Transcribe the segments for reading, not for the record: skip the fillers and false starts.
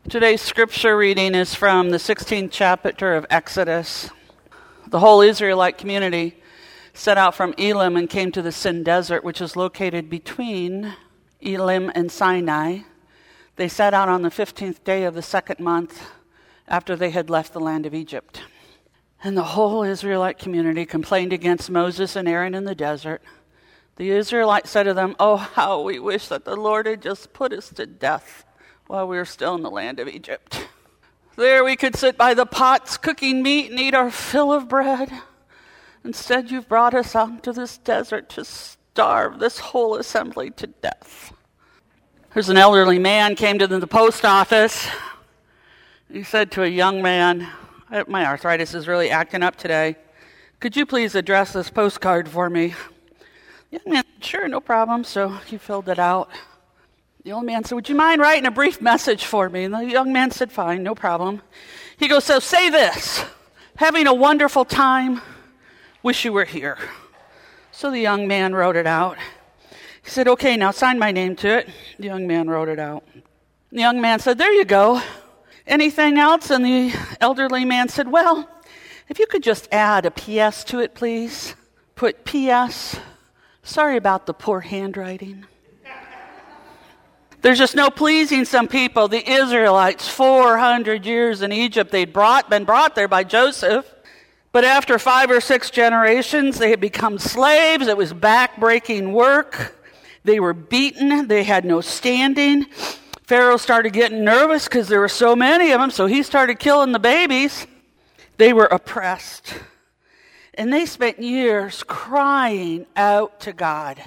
Today's scripture reading is from the 16th chapter of Exodus. The whole Israelite community set out from Elim and came to the Sin Desert, which is located between Elim and Sinai. They set out on the 15th day of the second month after they had left the land of Egypt. And the whole Israelite community complained against Moses and Aaron in the desert. The Israelites said to them, "Oh, how we wish that the Lord had just put us to death while we were still in the land of Egypt. There we could sit by the pots cooking meat and eat our fill of bread. Instead, you've brought us out to this desert to starve this whole assembly to death." There's an elderly man came to the post office. He said to a young man, "My arthritis is really acting up today. Could you please address this postcard for me?" The young man said, "Sure, no problem." So he filled it out. The old man said, "Would you mind writing a brief message for me?" And the young man said, "Fine, no problem." He goes, "So say this: having a wonderful time, wish you were here." So the young man wrote it out. He said, "Okay, now sign my name to it." The young man wrote it out. The young man said, "There you go. Anything else?" And the elderly man said, "Well, if you could just add a P.S. to it, please. Put P.S. Sorry about the poor handwriting." There's just no pleasing some people. The Israelites, 400 years in Egypt, they'd been brought there by Joseph. But after 5 or 6 generations, they had become slaves. It was back-breaking work. They were beaten. They had no standing. Pharaoh started getting nervous because there were so many of them, so he started killing the babies. They were oppressed. And they spent years crying out to God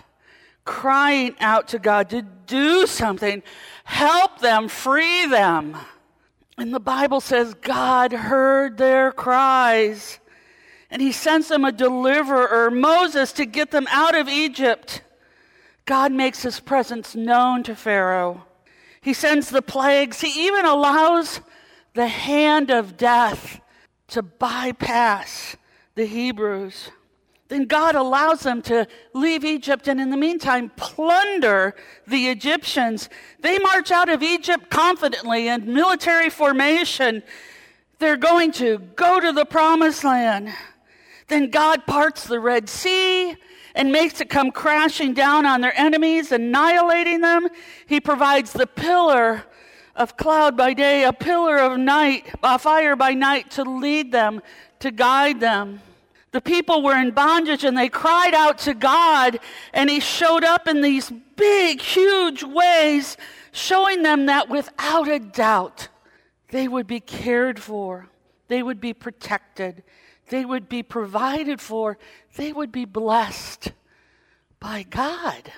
to do something, help them, free them. And the Bible says God heard their cries, and he sends them a deliverer, Moses, to get them out of Egypt. God makes his presence known to Pharaoh. He sends the plagues. He even allows the hand of death to bypass the Hebrews. Then God allows them to leave Egypt and in the meantime plunder the Egyptians. They march out of Egypt confidently in military formation. They're going to go to the promised land. Then God parts the Red Sea and makes it come crashing down on their enemies, annihilating them. He provides the pillar of cloud by day, a pillar of night, a fire by night to lead them, to guide them. The people were in bondage and they cried out to God, and he showed up in these big, huge ways, showing them that without a doubt they would be cared for, they would be protected, they would be provided for, they would be blessed by God.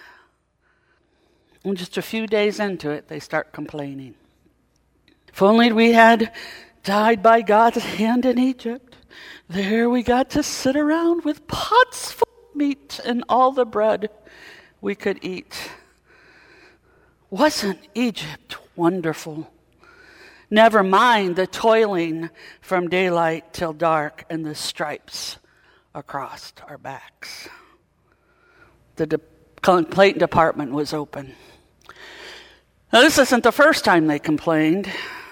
And just a few days into it, they start complaining. If only we had died by God's hand in Egypt. There we got to sit around with pots full of meat and all the bread we could eat. Wasn't Egypt wonderful? Never mind the toiling from daylight till dark and the stripes across our backs. The complaint department was open. Now, this isn't the first time they complained.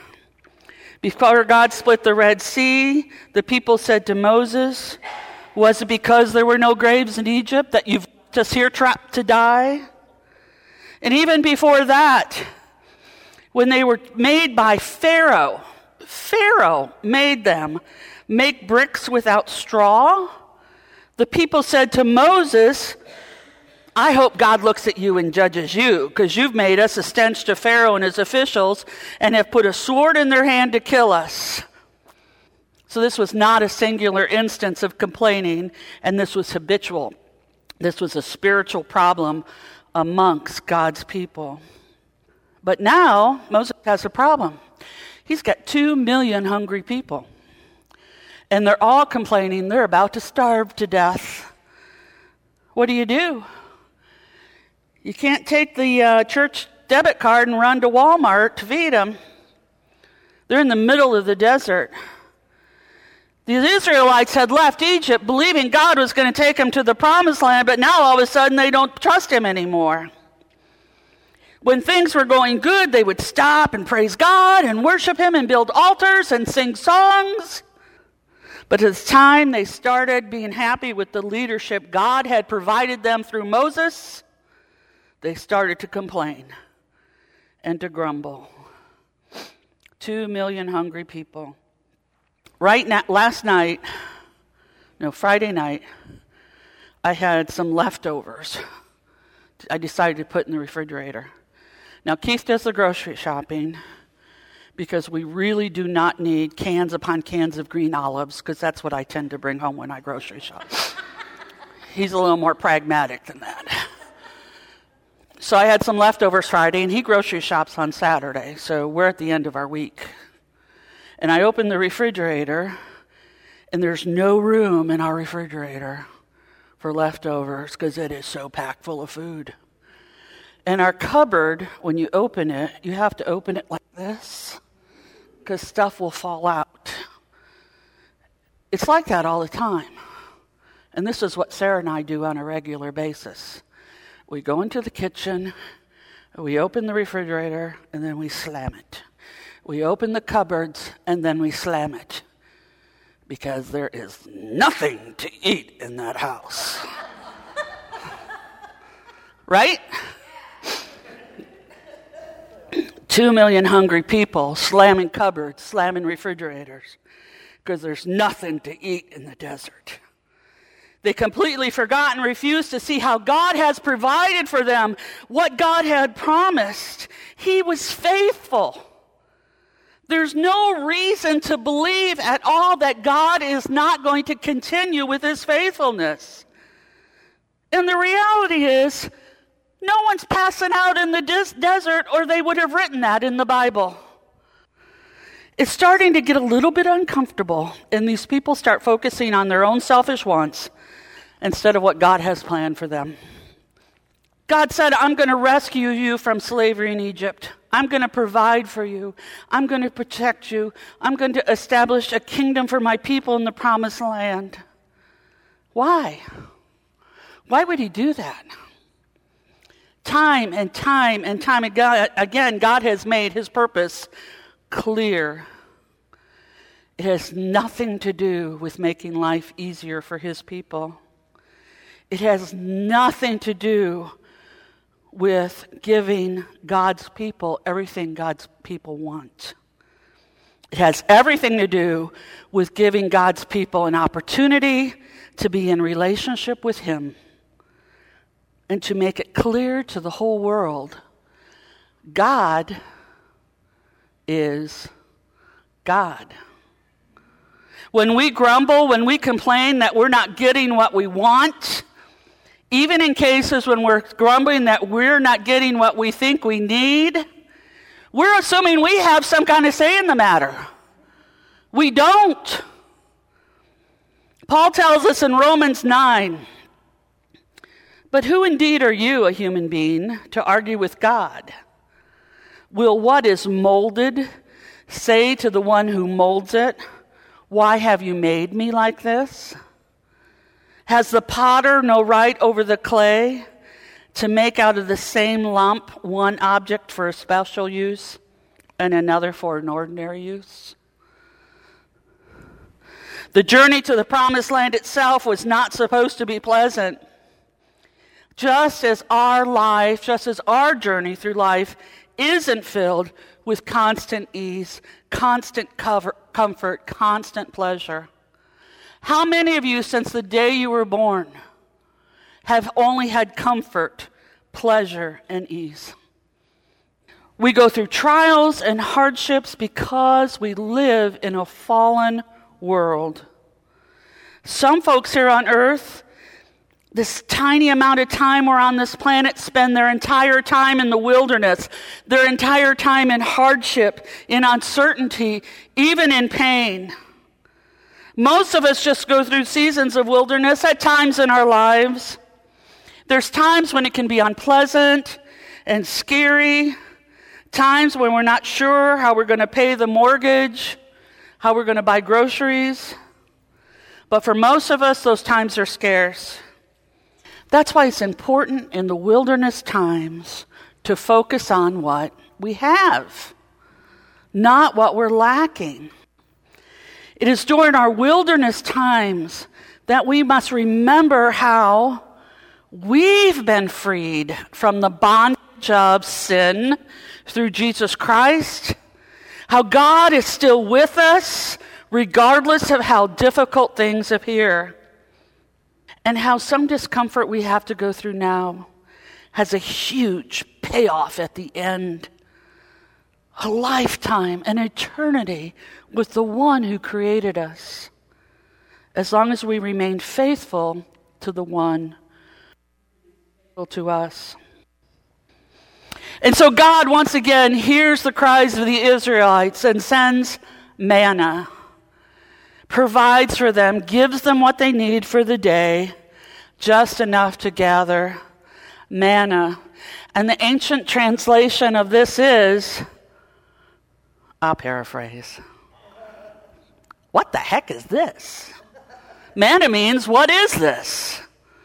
Before God split the Red Sea, the people said to Moses, "Was it because there were no graves in Egypt that you've left us here trapped to die?" And even before that, when they were made by Pharaoh made them make bricks without straw. The people said to Moses, "I hope God looks at you and judges you, because you've made us a stench to Pharaoh and his officials and have put a sword in their hand to kill us." So this was not a singular instance of complaining, and this was habitual. This was a spiritual problem amongst God's people. But now, Moses has a problem. He's got 2 million hungry people, and they're all complaining they're about to starve to death. What do? You can't take the church debit card and run to Walmart to feed them. They're in the middle of the desert. The Israelites had left Egypt believing God was going to take them to the promised land, but now all of a sudden they don't trust him anymore. When things were going good, they would stop and praise God and worship him and build altars and sing songs. But as time they started being happy with the leadership God had provided them through Moses, they started to complain and to grumble. 2 million hungry people. Friday night, I had some leftovers. I decided to put in the refrigerator. Now, Keith does the grocery shopping because we really do not need cans upon cans of green olives, because that's what I tend to bring home when I grocery shop. He's a little more pragmatic than that. So I had some leftovers Friday, and he grocery shops on Saturday, so we're at the end of our week. And I opened the refrigerator, and there's no room in our refrigerator for leftovers because it is so packed full of food. And our cupboard, when you open it, you have to open it like this because stuff will fall out. It's like that all the time. And this is what Sarah and I do on a regular basis. We go into the kitchen, we open the refrigerator, and then we slam it. We open the cupboards, and then we slam it. Because there is nothing to eat in that house. Right? 2 million hungry people slamming cupboards, slamming refrigerators, because there's nothing to eat in the desert. They completely forgot and refused to see how God has provided for them what God had promised. He was faithful. There's no reason to believe at all that God is not going to continue with his faithfulness. And the reality is, no one's passing out in the desert, or they would have written that in the Bible. It's starting to get a little bit uncomfortable, and these people start focusing on their own selfish wants instead of what God has planned for them. God said, I'm going to rescue you from slavery in Egypt. I'm going to provide for you. I'm going to protect you. I'm going to establish a kingdom for my people in the promised land. Why? Why would he do that? Time and time and time again, God has made his purpose clear. It has nothing to do with making life easier for his people. It has nothing to do with giving God's people everything God's people want. It has everything to do with giving God's people an opportunity to be in relationship with him and to make it clear to the whole world, God is God. When we grumble, when we complain that we're not getting what we want, even in cases when we're grumbling that we're not getting what we think we need, we're assuming we have some kind of say in the matter. We don't. Paul tells us in Romans 9, but who indeed are you, a human being, to argue with God? Will what is molded say to the one who molds it, why have you made me like this? Has the potter no right over the clay to make out of the same lump one object for a special use and another for an ordinary use? The journey to the promised land itself was not supposed to be pleasant. Just as our life, just as our journey through life isn't filled with constant ease, constant comfort, constant pleasure. How many of you, since the day you were born, have only had comfort, pleasure, and ease? We go through trials and hardships because we live in a fallen world. Some folks here on earth, this tiny amount of time we're on this planet, spend their entire time in the wilderness, their entire time in hardship, in uncertainty, even in pain. Most of us just go through seasons of wilderness at times in our lives. There's times when it can be unpleasant and scary, times when we're not sure how we're going to pay the mortgage, how we're going to buy groceries. But for most of us, those times are scarce. That's why it's important in the wilderness times to focus on what we have, not what we're lacking. It is during our wilderness times that we must remember how we've been freed from the bondage of sin through Jesus Christ, how God is still with us regardless of how difficult things appear, and how some discomfort we have to go through now has a huge payoff at the end. A lifetime, an eternity with the one who created us, as long as we remain faithful to the one faithful to us. And so God once again hears the cries of the Israelites and sends manna, provides for them, gives them what they need for the day, just enough to gather manna. And the ancient translation of this is, I'll paraphrase, what the heck is this? Manna means, what is this?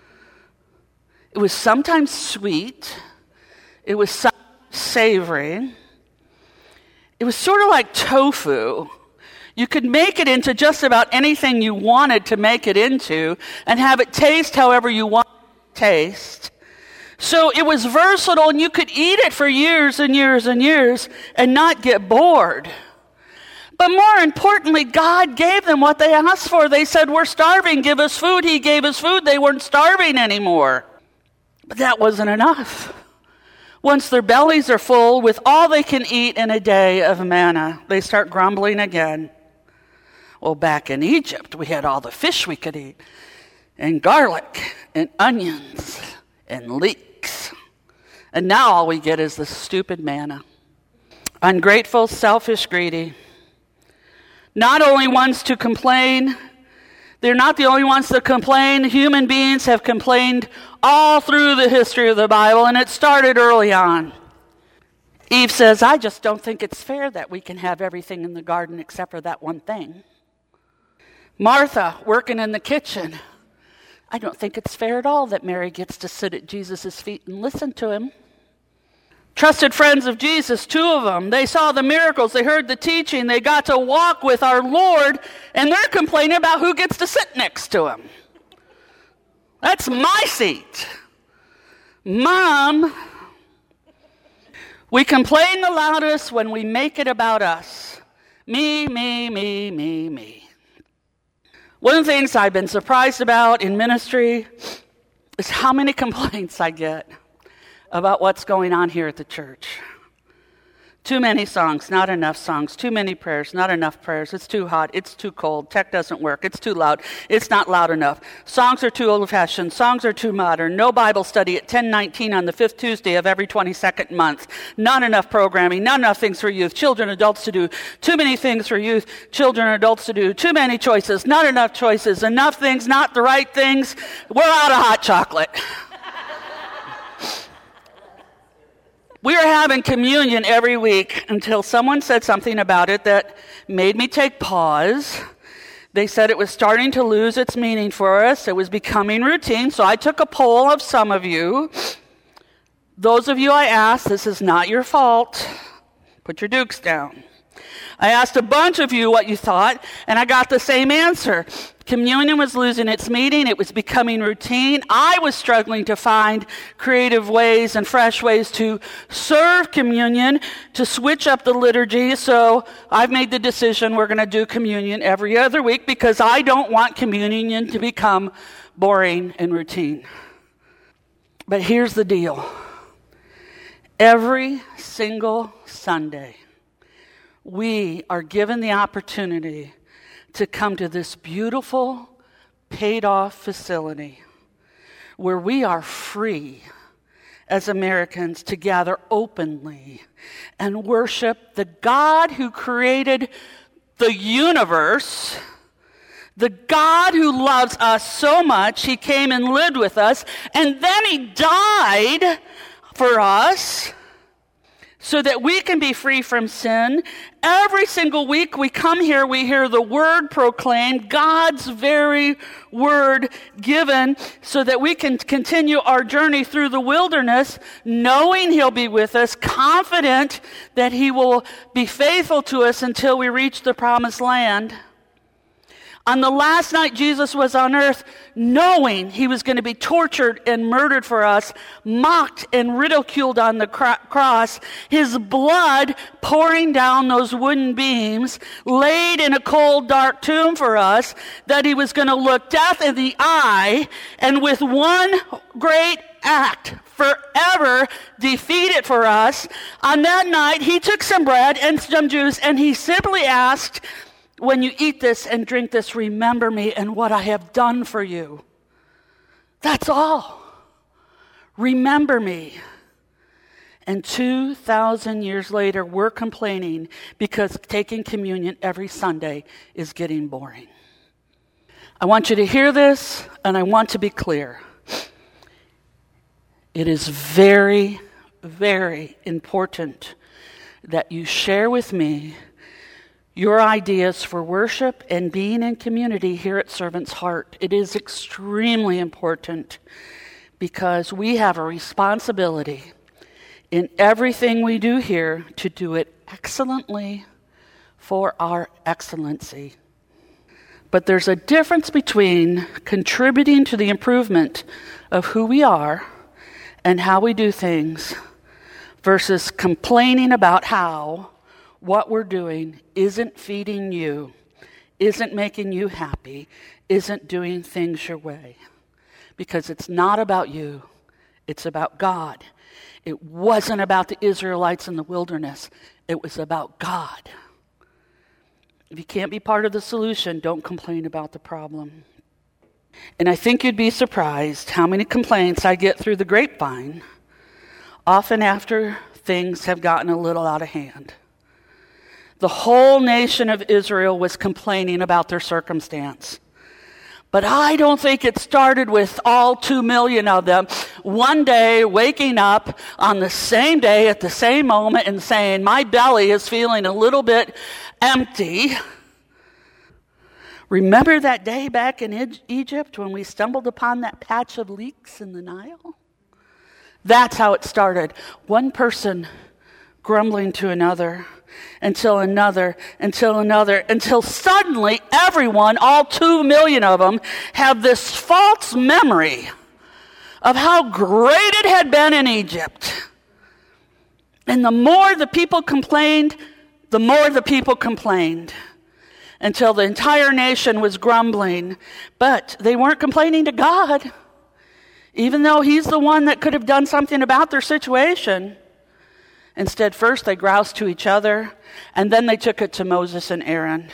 It was sometimes sweet. It was sometimes savory. It was sort of like tofu. You could make it into just about anything you wanted to make it into and have it taste however you want it to taste. So it was versatile, and you could eat it for years and years and years and not get bored. But more importantly, God gave them what they asked for. They said, we're starving, give us food. He gave us food. They weren't starving anymore. But that wasn't enough. Once their bellies are full with all they can eat in a day of manna, they start grumbling again. Well, back in Egypt, we had all the fish we could eat, and garlic, and onions, and leeks. And now all we get is the stupid manna. Ungrateful, selfish, greedy. Not only ones to complain, they're not the only ones that complain. Human beings have complained all through the history of the Bible, and it started early on. Eve says, I just don't think it's fair that we can have everything in the garden except for that one thing. Martha, working in the kitchen, I don't think it's fair at all that Mary gets to sit at Jesus' feet and listen to him. Trusted friends of Jesus, 2 of them, they saw the miracles, they heard the teaching, they got to walk with our Lord, and they're complaining about who gets to sit next to him. That's my seat. Mom, we complain the loudest when we make it about us. Me, me, me, me, me. One of the things I've been surprised about in ministry is how many complaints I get about what's going on here at the church. Too many songs, not enough songs. Too many prayers, not enough prayers. It's too hot, it's too cold. Tech doesn't work, it's too loud. It's not loud enough. Songs are too old-fashioned. Songs are too modern. No Bible study at 10:19 on the 5th Tuesday of every 22nd month. Not enough programming, not enough things for youth, children, adults to do. Too many things for youth, children, adults to do. Too many choices, not enough choices. Enough things, not the right things. We're out of hot chocolate. We were having communion every week until someone said something about it that made me take pause. They said it was starting to lose its meaning for us. It was becoming routine. So I took a poll of some of you. Those of you I asked, this is not your fault. Put your dukes down. I asked a bunch of you what you thought, and I got the same answer. Communion was losing its meaning. It was becoming routine. I was struggling to find creative ways and fresh ways to serve communion, to switch up the liturgy. So I've made the decision we're going to do communion every other week because I don't want communion to become boring and routine. But here's the deal. Every single Sunday, we are given the opportunity to come to this beautiful, paid-off facility where we are free as Americans to gather openly and worship the God who created the universe, the God who loves us so much, he came and lived with us, and then he died for us so that we can be free from sin. Every single week we come here, we hear the word proclaimed, God's very word given, so that we can continue our journey through the wilderness, knowing he'll be with us, confident that he will be faithful to us until we reach the promised land. On the last night Jesus was on earth, knowing he was going to be tortured and murdered for us, mocked and ridiculed on the cross, his blood pouring down those wooden beams, laid in a cold, dark tomb for us, that he was going to look death in the eye, and with one great act, forever defeat it for us. On that night, he took some bread and some juice, and he simply asked, when you eat this and drink this, remember me and what I have done for you. That's all. Remember me. And 2,000 years later, we're complaining because taking communion every Sunday is getting boring. I want you to hear this, and I want to be clear. It is very, very important that you share with me your ideas for worship and being in community here at Servant's Heart. It is extremely important because we have a responsibility in everything we do here to do it excellently for our excellency. But there's a difference between contributing to the improvement of who we are and how we do things versus complaining about how what we're doing isn't feeding you, isn't making you happy, isn't doing things your way. Because it's not about you, it's about God. It wasn't about the Israelites in the wilderness, it was about God. If you can't be part of the solution, don't complain about the problem. And I think you'd be surprised how many complaints I get through the grapevine, often after things have gotten a little out of hand. The whole nation of Israel was complaining about their circumstance. But I don't think it started with all 2 million of them one day waking up on the same day at the same moment and saying, my belly is feeling a little bit empty. Remember that day back in Egypt when we stumbled upon that patch of leeks in the Nile? That's how it started. One person grumbling to another, until another, until suddenly everyone, all 2 million of them, have this false memory of how great it had been in Egypt. And the more the people complained, the more the people complained, until the entire nation was grumbling. But they weren't complaining to God, even though he's the one that could have done something about their situation. Instead, first they groused to each other, and then they took it to Moses and Aaron.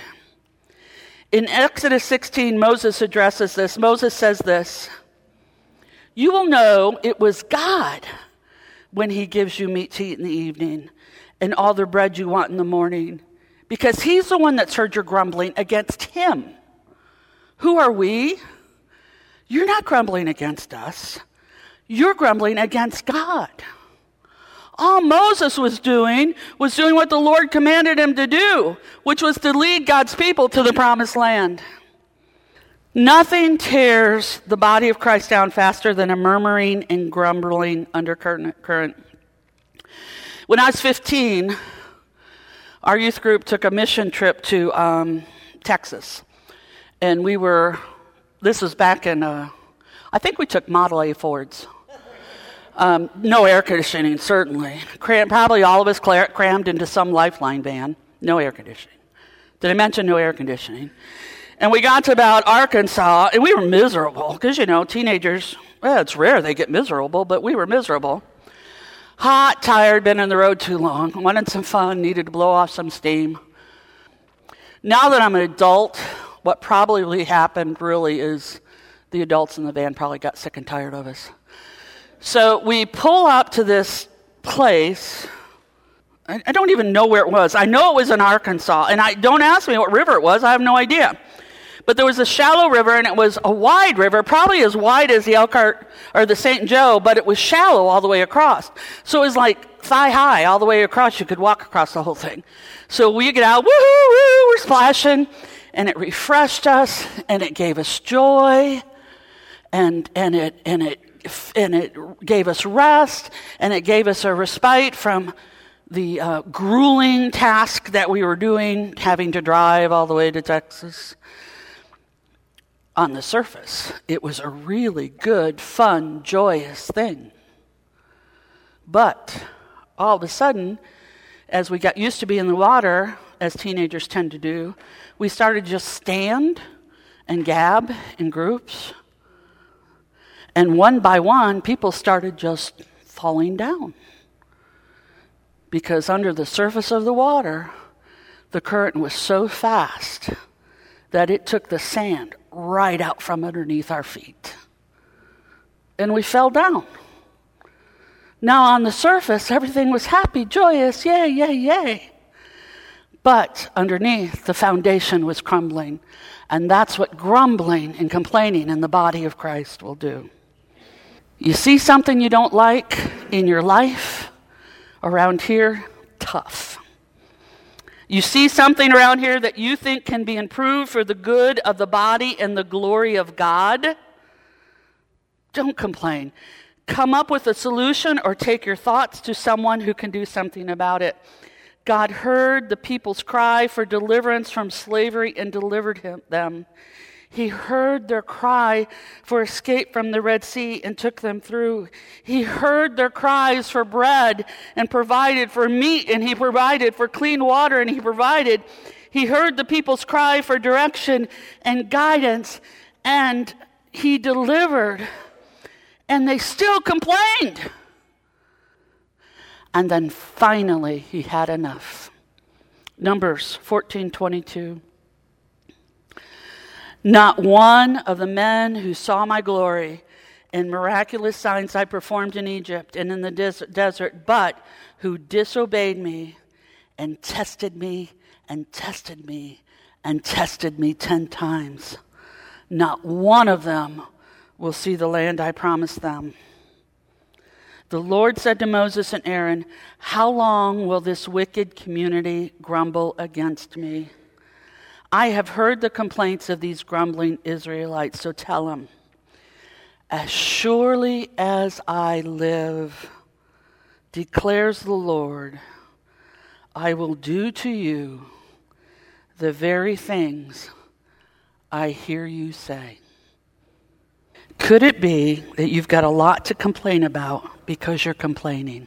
In Exodus 16, Moses addresses this. Moses says this, you will know it was God when he gives you meat to eat in the evening and all the bread you want in the morning, because he's the one that's heard your grumbling against him. Who are we? You're not grumbling against us. You're grumbling against God. All Moses was doing what the Lord commanded him to do, which was to lead God's people to the promised land. Nothing tears the body of Christ down faster than a murmuring and grumbling undercurrent. When I was 15, our youth group took a mission trip to Texas. And this was back in, I think we took Model A Fords. No air conditioning, certainly. Probably all of us crammed into some Lifeline van. No air conditioning. Did I mention no air conditioning? And we got to about Arkansas, and we were miserable. Because, teenagers, it's rare they get miserable, but we were miserable. Hot, tired, been on the road too long. Wanted some fun, needed to blow off some steam. Now that I'm an adult, what probably happened really is the adults in the van probably got sick and tired of us. So we pull up to this place. I don't even know where it was. I know it was in Arkansas. And don't ask me what river it was. I have no idea. But there was a shallow river, and it was a wide river, probably as wide as the Elkhart or the St. Joe, but it was shallow all the way across. So it was like thigh high all the way across. You could walk across the whole thing. So we get out, woohoo, we're splashing, and it refreshed us, and it gave us joy, and it gave us rest, and it gave us a respite from the grueling task that we were doing, having to drive all the way to Texas. On the surface, it was a really good, fun, joyous thing. But all of a sudden, as we got used to being in the water, as teenagers tend to do, we started to just stand and gab in groups. And one by one, people started just falling down. Because under the surface of the water, the current was so fast that it took the sand right out from underneath our feet. And we fell down. Now on the surface, everything was happy, joyous, yay, yay, yay. But underneath, the foundation was crumbling. And that's what grumbling and complaining in the body of Christ will do. You see something you don't like in your life, around here, tough. You see something around here that you think can be improved for the good of the body and the glory of God, don't complain. Come up with a solution or take your thoughts to someone who can do something about it. God heard the people's cry for deliverance from slavery and delivered them. He heard their cry for escape from the Red Sea and took them through. He heard their cries for bread and provided for meat, and he provided for clean water, and he heard the people's cry for direction and guidance, and he delivered. And they still complained. And then finally he had enough. Numbers 14:22. Not one of the men who saw my glory and miraculous signs I performed in Egypt and in the desert, but who disobeyed me and tested me and tested me and tested me 10 times. Not one of them will see the land I promised them. The Lord said to Moses and Aaron, how long will this wicked community grumble against me? I have heard the complaints of these grumbling Israelites, so tell them, as surely as I live, declares the Lord, I will do to you the very things I hear you say. Could it be that you've got a lot to complain about because you're complaining?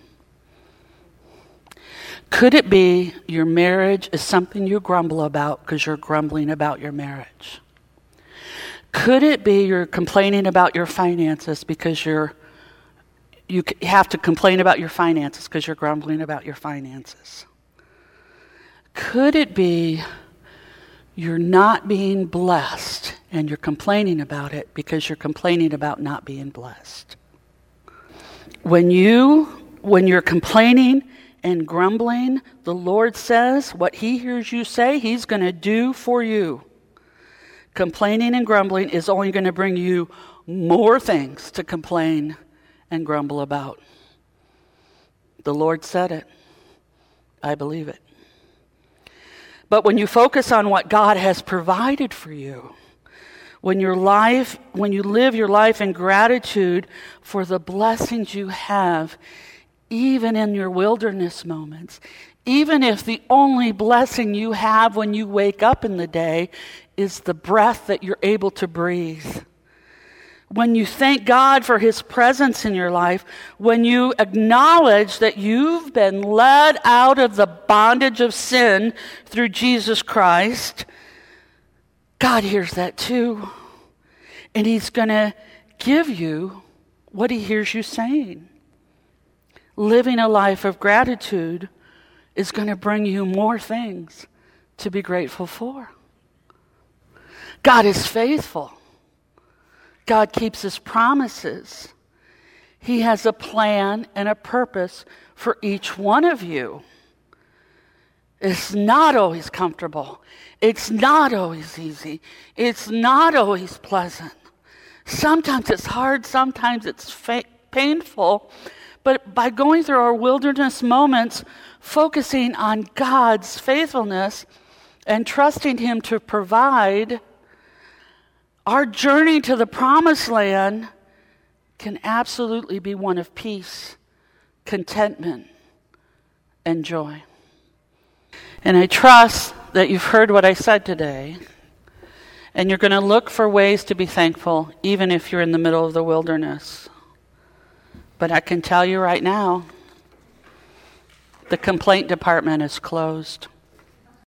Could it be your marriage is something you grumble about because you're grumbling about your marriage? Could it be you're complaining about your finances because you have to complain about your finances because you're grumbling about your finances? Could it be you're not being blessed and you're complaining about it because you're complaining about not being blessed? When you're complaining and grumbling, the Lord says what he hears you say, he's going to do for you. Complaining and grumbling is only going to bring you more things to complain and grumble about. The Lord said it. I believe it. But when you focus on what God has provided for you, when you live your life in gratitude for the blessings you have, even in your wilderness moments, even if the only blessing you have when you wake up in the day is the breath that you're able to breathe. When you thank God for his presence in your life, when you acknowledge that you've been led out of the bondage of sin through Jesus Christ, God hears that too. And he's going to give you what he hears you saying. Living a life of gratitude is going to bring you more things to be grateful for. God is faithful. God keeps his promises. He has a plan and a purpose for each one of you. It's not always comfortable. It's not always easy. It's not always pleasant. Sometimes it's hard. Sometimes it's painful. But by going through our wilderness moments, focusing on God's faithfulness and trusting Him to provide, our journey to the promised land can absolutely be one of peace, contentment, and joy. And I trust that you've heard what I said today, and you're going to look for ways to be thankful, even if you're in the middle of the wilderness. But I can tell you right now, the complaint department is closed.